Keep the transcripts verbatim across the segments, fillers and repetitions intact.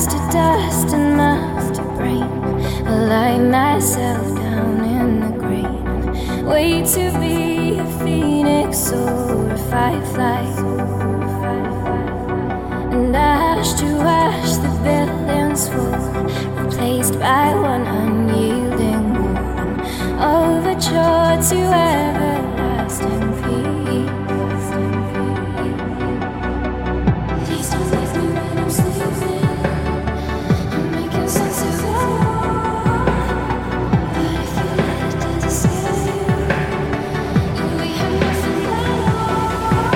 dust to dust and mouth to brain. I lie myself down in the grave. Wait to be a phoenix or a firefly. And ash to ash, the buildings fall, replaced by one unyielding wall. Overture to everlasting peace. Please don't leave me when I'm sleeping. I'm making sense of it all. But if you let it escape you, and we have nothing at all.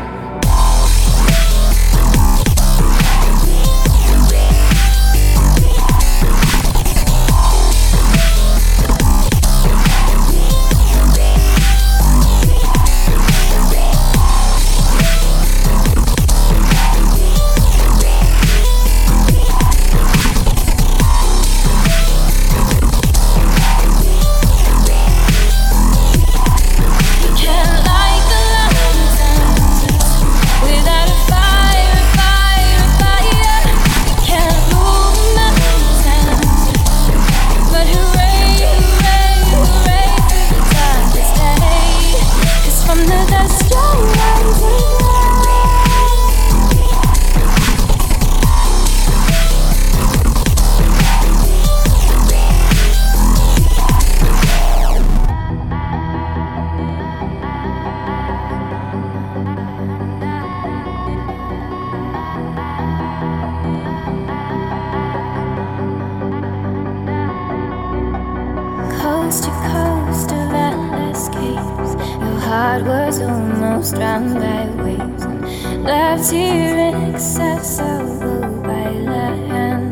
Coast to coast of endless caves, your heart was almost drowned by waves and left here inaccessible by land.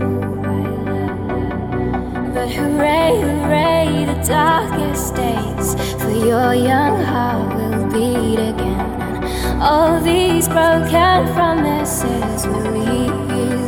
But hooray, hooray, the darkest days for your young heart will beat again, and all these broken promises will heal.